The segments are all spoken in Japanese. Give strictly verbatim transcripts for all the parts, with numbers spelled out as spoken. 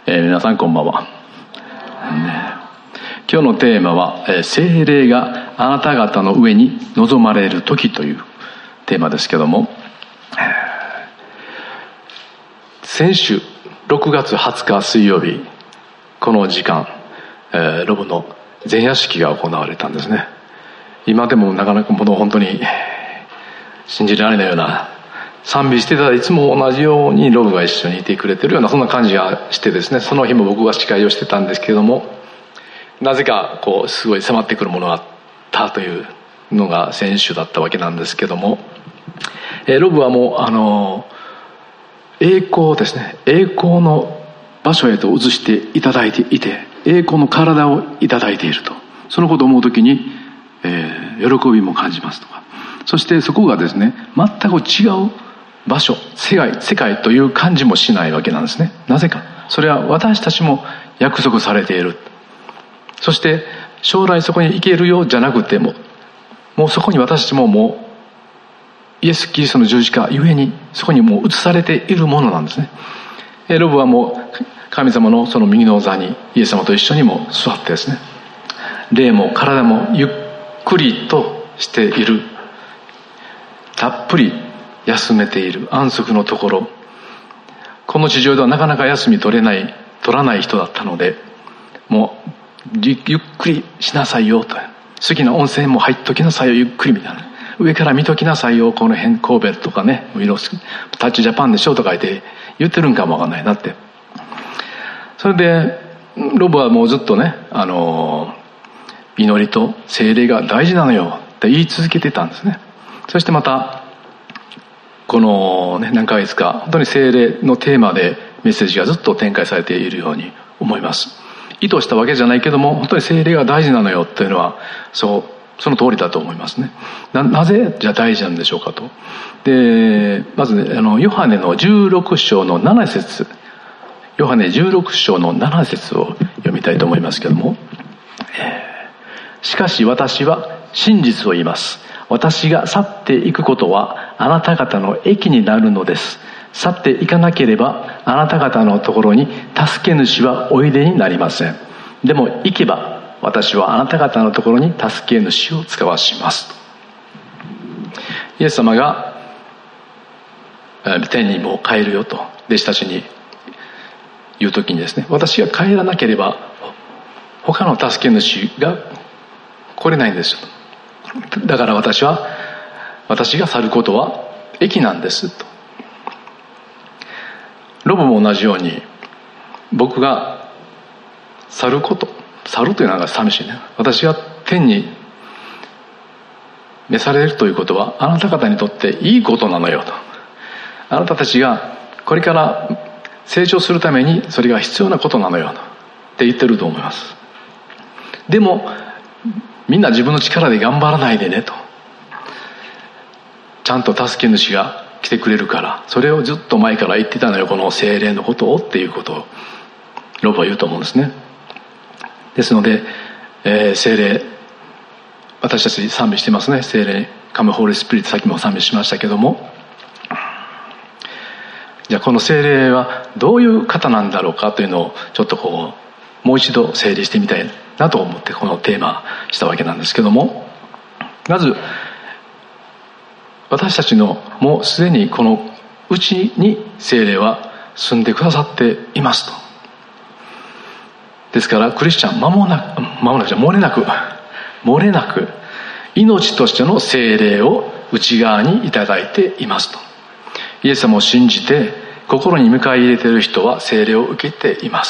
えー、皆さんこんばんは、ね、今日のテーマは、えー、聖霊があなた方の上に臨まれる時というテーマですけども、先週ろくがつはつか水曜日、この時間、えー、ロブの前夜式が行われたんですね。今でもなかなかもう本当に信じられないような、賛美してたらいつも同じようにロブが一緒にいてくれてるような、そんな感じがしてですね、その日も僕は司会をしてたんですけれども、なぜかこうすごい迫ってくるものがあったというのが先週だったわけなんですけども、えー、ロブはもうあの栄光ですね、栄光の場所へと移していただいていて、栄光の体をいただいていると、そのことを思うときに、えー、喜びも感じますとか、そしてそこがですね、全く違う場所、世界、世界という感じもしないわけなんですね。なぜか、それは私たちも約束されている。そして将来そこに行けるようじゃなくても、もうそこに私たちももうイエス・キリストの十字架ゆえにそこにもう移されているものなんですね。ロブはもう神様のその右の座にイエス様と一緒にも座ってですね、霊も体もゆっくりとしている、たっぷり休めている安息のところ、この地上ではなかなか休み取れない取らない人だったので、もうゆっくりしなさいよと、好きな温泉も入っときなさいよゆっくりみたいな、上から見ときなさいよ、この辺神戸とかね、タッチジャパンでしょとか言って言ってるんかもわかんないなって。それでロブはもうずっとね、あの祈りと聖霊が大事なのよって言い続けてたんですね。そしてまたこの、ね、何ヶ月か本当に聖霊のテーマでメッセージがずっと展開されているように思います。意図したわけじゃないけども、本当に聖霊が大事なのよというのはそうその通りだと思いますね。 な, なぜじゃあ大事なんでしょうかと。でまずね、あのヨハネのじゅうろく章のなな節、ヨハネじゅうろく章のなな節を読みたいと思いますけども、えー、しかし私は真実を言います。私が去っていくことはあなた方の益になるのです。去っていかなければあなた方のところに助け主はおいでになりません。でも行けば私はあなた方のところに助け主を使わしますと。イエス様が天にもう帰るよと弟子たちに言うときにですね、私が帰らなければ他の助け主が来れないんですよ。だから私は私が去ることは益なんですと。ロブも同じように、僕が去ること、去るというのが寂しいね。私が天に召されるということはあなた方にとっていいことなのよと。あなたたちがこれから成長するためにそれが必要なことなのよって言ってると思います。でもみんな自分の力で頑張らないでねと、ちゃんと助け主が来てくれるから、それをずっと前から言ってたのよ、この聖霊のことをっていうことをロブは言うと思うんですね。ですので、えー、聖霊、私たち賛美してますね。聖霊、カムホーリースピリット、さっきも賛美しましたけども、じゃあこの聖霊はどういう方なんだろうかというのをちょっとこうもう一度整理してみたいなと思ってこのテーマしたわけなんですけども、まず私たちのもうすでにこのうちに聖霊は住んでくださっていますと。ですからクリスチャン間もなく間もなくじゃ漏れなく漏れなく命としての聖霊を内側にいただいていますと。イエス様を信じて心に迎え入れている人は聖霊を受けています。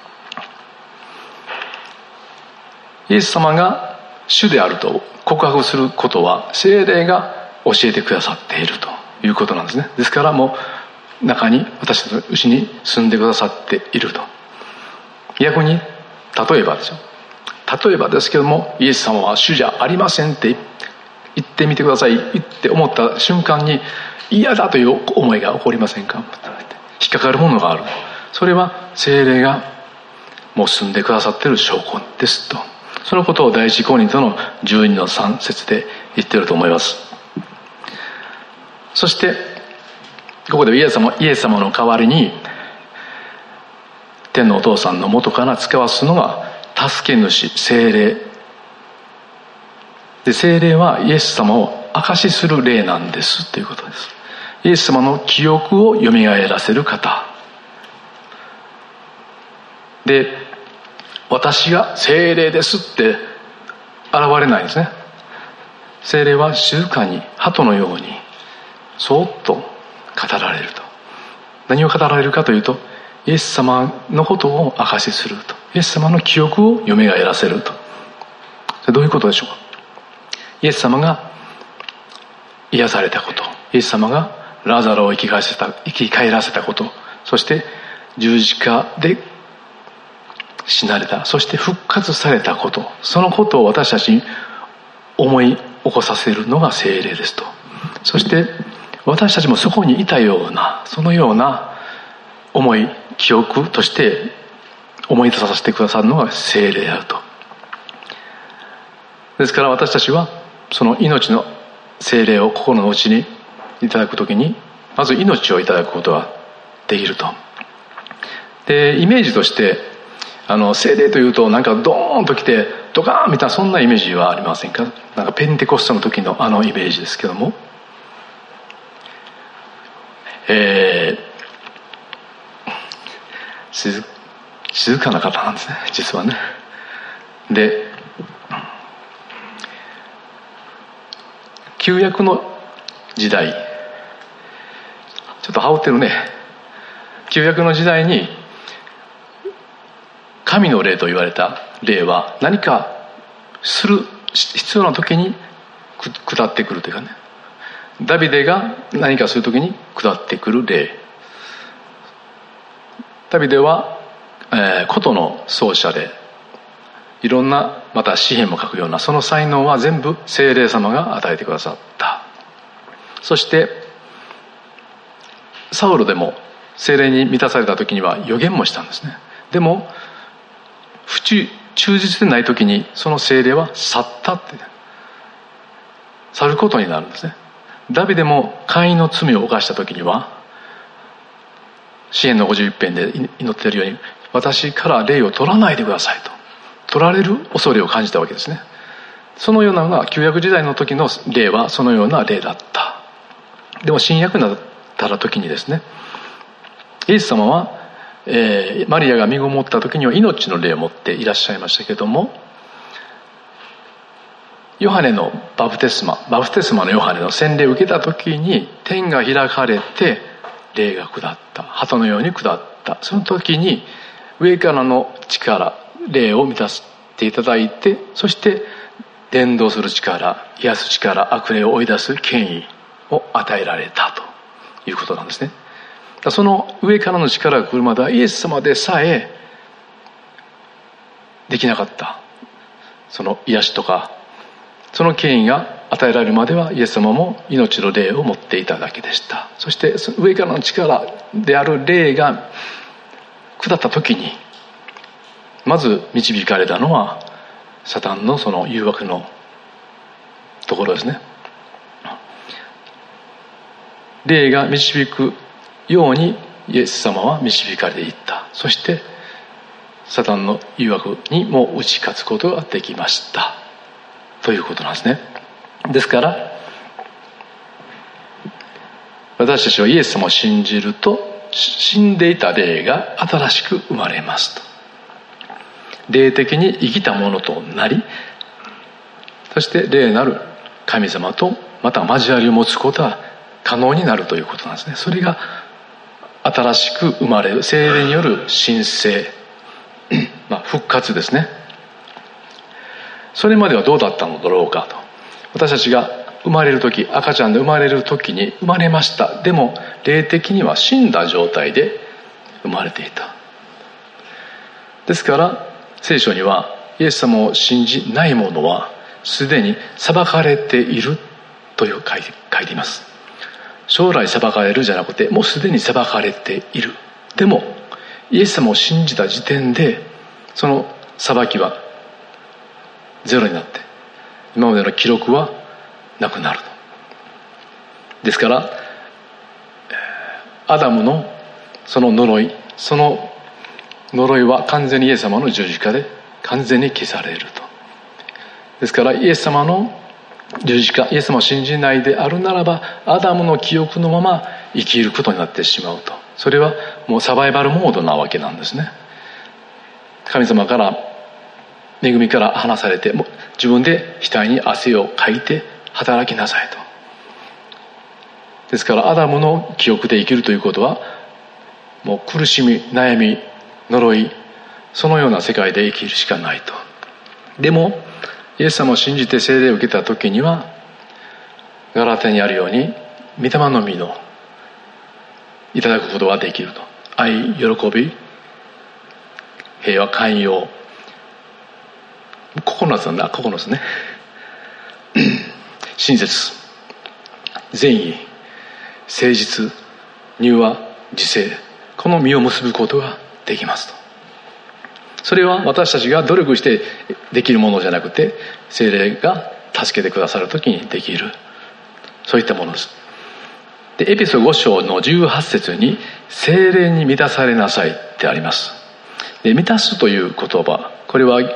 イエス様が主であると告白することは聖霊が教えてくださっているということなんですね。ですからもう中に私たちのうちに住んでくださっていると。逆に例えばですよ、例えばですけども、イエス様は主じゃありませんって言ってみてくださいって思った瞬間に嫌だという思いが起こりませんか？引っかかるものがある。それは聖霊がもう住んでくださっている証拠ですと。そのことを第一コリントのじゅうにのさん節で言っていると思います。そしてここでイエス様、イエス様の代わりに手天のお父さんの元から使わすのが助け主、聖霊で、聖霊はイエス様を証しする霊なんですということです。イエス様の記憶をよみがえらせる方で、私が聖霊ですって現れないんですね。聖霊は静かに鳩のようにそーっと語られると。何を語られるかというと、イエス様のことを証しすると、イエス様の記憶をよみがえらせると。それどういうことでしょうか。イエス様が癒されたこと、イエス様がラザロを生き返らせた、生き返らせたこと、そして十字架で死なれた、そして復活されたこと、そのことを私たちに思い起こさせるのが聖霊ですと。そして私たちもそこにいたような、そのような思い、記憶として思い出させてくださるのが聖霊であると。ですから私たちはその命の聖霊を心の内にいただくときに、まず命をいただくことができると。で、イメージとしてあの聖霊というとなんかドーンと来てドカーンみたいな、そんなイメージはありませんか。なんかペンテコステの時のあのイメージですけども、えー、静, 静かな方なんですね、実はね。で、旧約の時代、ちょっと羽織ってるね。旧約の時代に神の霊と言われた霊は何かする必要な時に下ってくるというかね、ダビデが何かする時に下ってくる霊。ダビデは、えー、琴の奏者で、いろんなまた詩篇も書くようなその才能は全部聖霊様が与えてくださった。そしてサウロでも聖霊に満たされた時には預言もしたんですね。でも不忠忠実でない時にその聖霊は去ったって去ることになるんですね。ダビデも姦淫の罪を犯した時には詩篇のごじゅういち編で祈っているように、私から霊を取らないでくださいと、取られる恐れを感じたわけですね。そのようなのが旧約時代の時の霊はそのような霊だった。でも新約になったら時にですね、イエス様は、えー、マリアが身ごもった時には命の霊を持っていらっしゃいましたけども、ヨハネのバプテスマバプテスマのヨハネの洗礼を受けた時に天が開かれて霊が下った、鳩のように下った。その時に上からの力、霊を満たしていただいて、そして伝道する力、癒す力、悪霊を追い出す権威を与えられたということなんですね。その上からの力が来るまではイエス様でさえできなかった、その癒しとかその権威が与えられるまではイエス様も命の霊を持っていただけでした。そして上からの力である霊が下った時にまず導かれたのはサタンのその誘惑のところですね。霊が導くようにイエス様は導かれていった。そしてサタンの誘惑にも打ち勝つことができましたということなんですね。ですから私たちはイエス様を信じると、死んでいた霊が新しく生まれますと。霊的に生きたものとなり、そして霊なる神様とまた交わりを持つことが可能になるということなんですね。それが新しく生まれる聖霊による新生、まあ、復活ですね。それまではどうだったのだろうかと。私たちが生まれる時、赤ちゃんで生まれる時に生まれました。でも霊的には死んだ状態で生まれていた。ですから聖書にはイエス様を信じない者はすでに裁かれているという書いて、書いています。将来裁かれるじゃなくて、もうすでに裁かれている。でもイエス様を信じた時点でその裁きはゼロになって、今までの記録はなくなる。ですからアダムのその呪い、その呪いは完全にイエス様の十字架で完全に消されると。ですからイエス様の十字架、イエス様を信じないであるならば、アダムの記憶のまま生きることになってしまうと。それはもうサバイバルモードなわけなんですね。神様から恵みから離されて、もう自分で額に汗をかいて働きなさいと。ですからアダムの記憶で生きるということは、もう苦しみ、悩み、呪い、そのような世界で生きるしかないと。でもイエス様を信じて聖霊を受けた時には、ガラテヤにあるように御霊の実のいただくことができると。愛、喜び、平和、寛容、ここのつなんだ、ここのつね親切、善意、誠実、柔和、自制、この実を結ぶことができますと。それは私たちが努力してできるものじゃなくて、聖霊が助けてくださるときにできる、そういったものです。でエペソご章のじゅうはち節に聖霊に満たされなさいってあります。で満たすという言葉、これは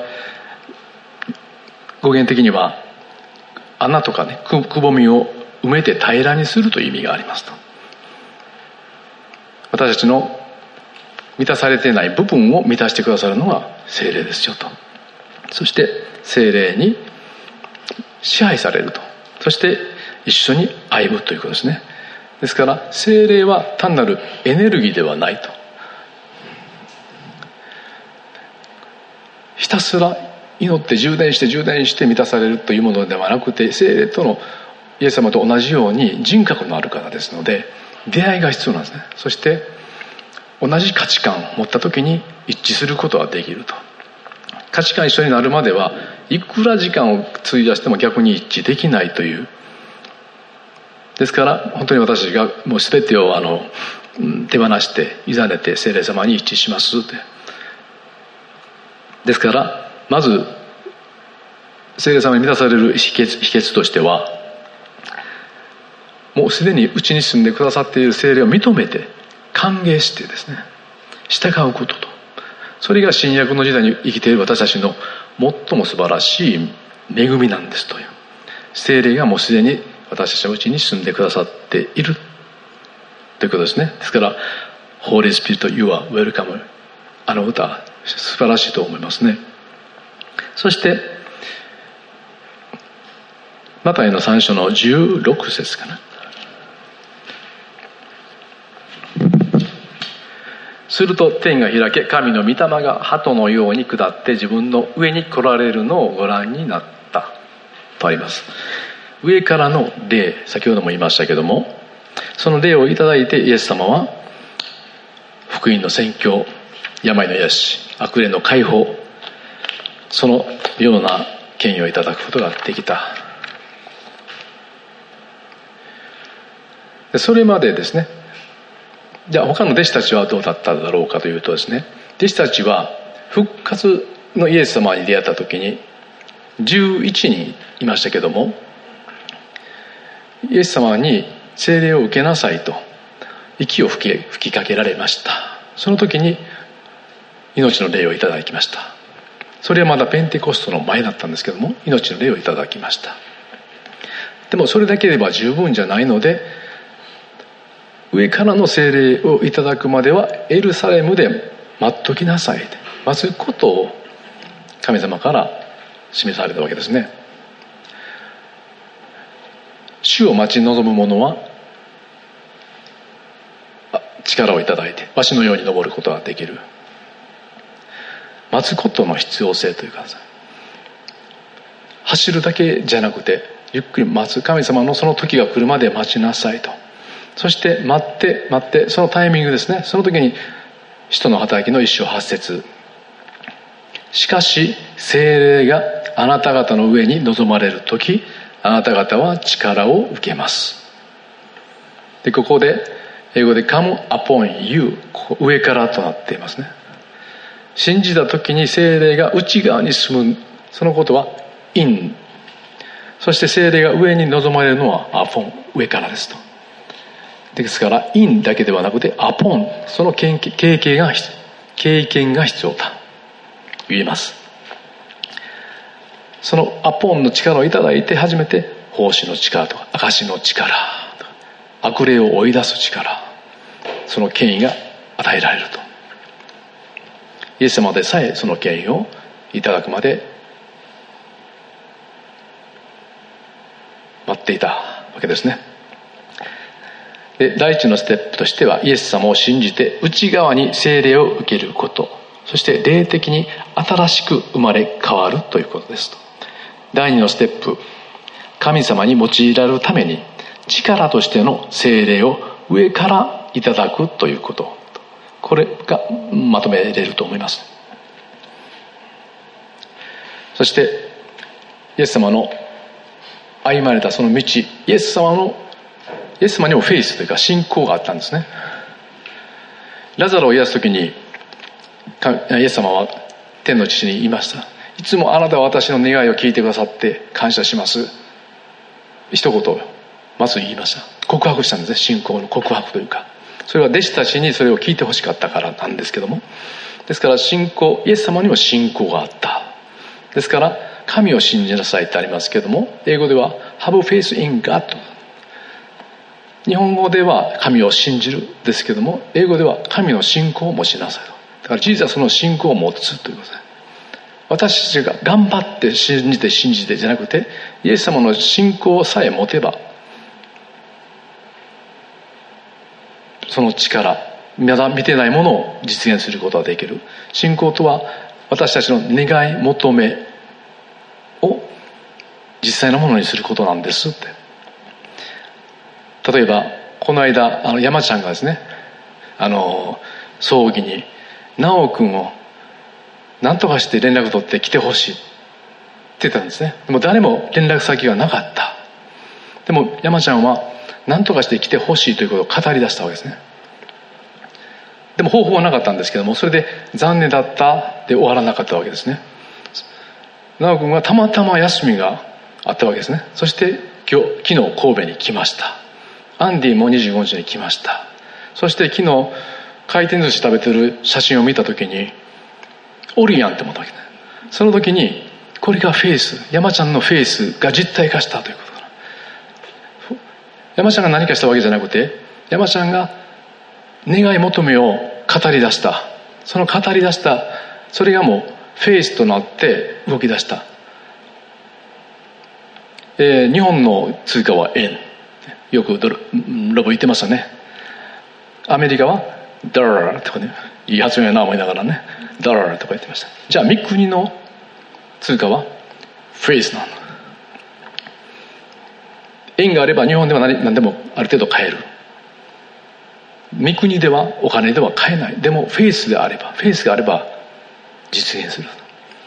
語源的には穴とかね、くくぼみを埋めて平らにするという意味がありますと。私たちの満たされていない部分を満たしてくださるのが聖霊ですよと。そして聖霊に支配されると。そして一緒に歩むということですね。ですから聖霊は単なるエネルギーではないと。ひたすら祈って充電して充電して満たされるというものではなくて、聖霊とのイエス様と同じように人格のある方ですので、出会いが必要なんですね。そして同じ価値観を持った時に一致することができると。価値観一緒になるまではいくら時間を費やしても逆に一致できないという。ですから本当に私たちがもう全てをあの手放して委ねて聖霊様に一致しますって。ですからまず聖霊様に満たされる秘訣、秘訣としては、もうすでにうちに住んでくださっている聖霊を認めて歓迎してですね、従うことと。それが新約の時代に生きている私たちの最も素晴らしい恵みなんですという。聖霊がもうすでに私たちのうちに住んでくださっているということですね。ですから「Holy Spirit, you are welcome」、あの歌素晴らしいと思いますね。そしてマタイのさん章のじゅうろく節かな。すると天が開け、神の御霊が鳩のように下って自分の上に来られるのをご覧になったとあります。上からの霊、先ほども言いましたけども、その霊をいただいてイエス様は福音の宣教、病の癒し、悪霊の解放、そのような権威をいただくことができた。それまでですね、じゃあ他の弟子たちはどうだっただろうかというとですね、弟子たちは復活のイエス様に出会った時にじゅういちにんいましたけども、イエス様に聖霊を受けなさいと息を吹き、吹きかけられました。その時に命の霊をいただきました。それはまだペンテコストの前だったんですけども、命の霊をいただきました。でもそれだけでは十分じゃないので、上からの聖霊をいただくまではエルサレムで待っときなさい、待つことを神様から示されたわけですね。主を待ち望む者は力をいただいて鷲のように登ることができる。待つことの必要性というか、走るだけじゃなくてゆっくり待つ、神様のその時が来るまで待ちなさいと。そして待って待って、そのタイミングですね。その時に使徒の働きの一章八節、しかし聖霊があなた方の上に臨まれる時、あなた方は力を受けます。でここで英語で come upon you、 上からとなっていますね。信じた時に聖霊が内側に住む、そのことは in、 そして聖霊が上に臨まれるのは upon、 上からですと。ですから in だけではなくて upon、 その経験が経験が必要だ言えます。そのアポンの力をいただいて初めて奉仕の力とか証の力とか悪霊を追い出す力、その権威が与えられると。イエス様でさえその権威をいただくまで待っていたわけですね。で、第一のステップとしては、イエス様を信じて内側に聖霊を受けること、そして霊的に新しく生まれ変わるということですと。第二のステップ、神様に用いられるために力としての聖霊を上からいただくということ、これがまとめれると思います。そしてイエス様の歩まれたその道、イエス様のイエス様にもフェイスというか信仰があったんですね。ラザロを癒す時にイエス様は天の父に言いました。いつもあなたは私の願いを聞いてくださって感謝します。一言まず言いました。告白したんですね。信仰の告白というか、それは弟子たちにそれを聞いてほしかったからなんですけども、ですから信仰、イエス様にも信仰があった。ですから神を信じなさいってありますけども、英語では Have faith in God、日本語では神を信じるですけども、英語では神の信仰を持ちなさいと。だからジーザスの信仰を持つということです。私たちが頑張って信じて信じてじゃなくて、イエス様の信仰さえ持てば、その力、まだ見てないものを実現することができる。信仰とは私たちの願い求めを実際のものにすることなんですって。例えばこの間あの山ちゃんがですね、あの葬儀に直君を何とかして連絡取って来てほしいって言ったんですね。でも誰も連絡先がなかった。でも山ちゃんは何とかして来てほしいということを語り出したわけですね。でも方法はなかったんですけども、それで残念だったで終わらなかったわけですね。直君はたまたま休みがあったわけですね。そして今日昨日神戸に来ました。アンディもにじゅうごにちに来ました。そして昨日回転寿司食べてる写真を見た時におるやんって思ったわけね。その時にこれがフェイス、山ちゃんのフェイスが実体化したということだ。山ちゃんが何かしたわけじゃなくて、山ちゃんが願い求めを語り出した。その語り出したそれがもうフェイスとなって動き出した。えー、日本の通貨は円、よくドルロボ言ってましたね。アメリカはドラーとかね、いい発音やな思いながらね、ドラーとか言ってました。じゃあ三国の通貨はフェイスなの。円があれば日本では 何, 何でもある程度買える。三国ではお金では買えない。でもフェイスであればフェイスがあれば実現する。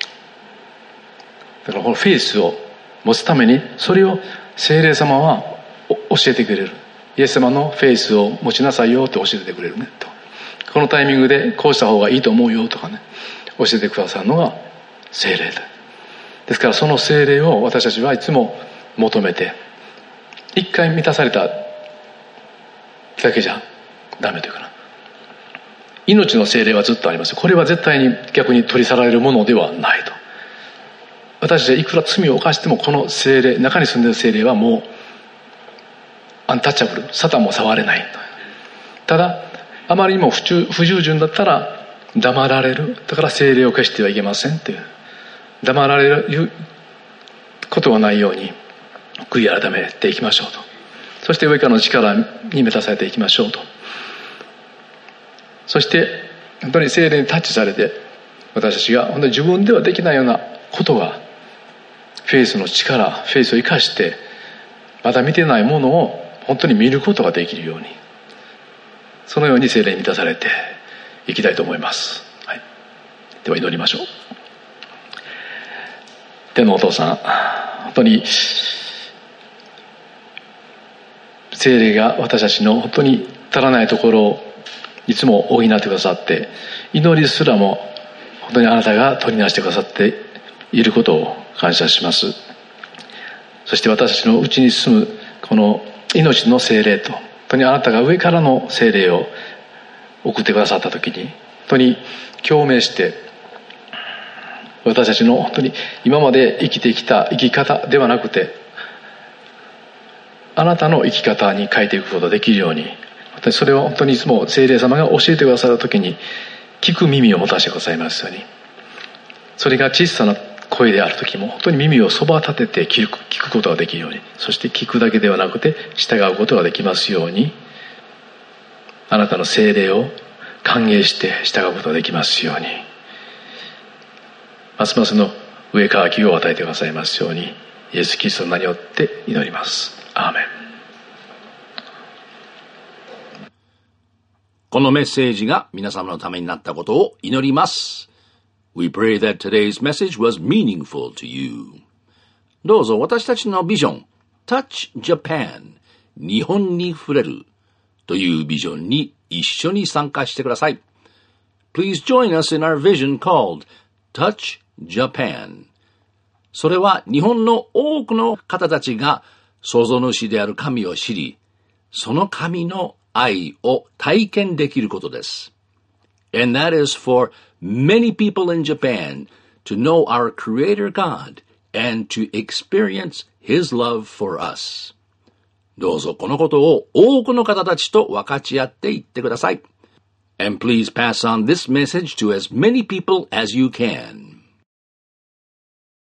だからこのフェイスを持つためにそれを聖霊様は教えてくれる。イエス様のフェイスを持ちなさいよって教えてくれるねと。このタイミングでこうした方がいいと思うよとかね、教えてくださるのが聖霊だ。ですからその聖霊を私たちはいつも求めて、一回満たされただけじゃダメというかな、命の聖霊はずっとあります。これは絶対に逆に取り去られるものではないと。私たちはいくら罪を犯してもこの聖霊、中に住んでいる聖霊はもうアンタッチャブル、サタンも触れない。ただあまりにも不従順だったら黙られる。だから聖霊を消してはいけませんという、黙られることがないように悔い改めていきましょうと。そして上からの力に満たされていきましょうと。そして本当に聖霊にタッチされて、私たちが本当に自分ではできないようなことがフェイスの力、フェイスを生かしてまだ見てないものを本当に見ることができるように、そのように聖霊に満たされていきたいと思います、はい、では祈りましょう。天のお父さん、本当に聖霊が私たちの本当に足らないところをいつも補ってくださって、祈りすらも本当にあなたが取りなしてくださっていることを感謝します。そして私たちのうちに住むこの命の聖霊と、本当にあなたが上からの聖霊を送ってくださった時に、 当に共鳴して、私たちの本当に今まで生きてきた生き方ではなくて、あなたの生き方に変えていくことができるように、私それを本当にいつも聖霊様が教えてくださるときに聞く耳を持たせてくださいますように、それが小さな声であるときも本当に耳をそば立てて聞く、聞くことができるように、そして聞くだけではなくて従うことができますように、あなたの聖霊を歓迎して従うことができますように、ますますの上渇きを与えてくださいますように、イエス・キリストの名によって祈ります。アーメン。 このメッセージが皆様のためになったことを祈ります。We pray that today's message was meaningful to you. どうぞ私たちのビジョン Touch Japan 日本に触れるというビジョンに一緒に参加してください。Please join us in our vision called Touch Japan. それは日本の多くの方たちが創造主である神を知り、その神の愛を体験できることです。And that is for many people in Japan to know our Creator God and to experience His love for us. どうぞこのことを多くの方たちと分かち合っていってください。And please pass on this message to as many people as you can.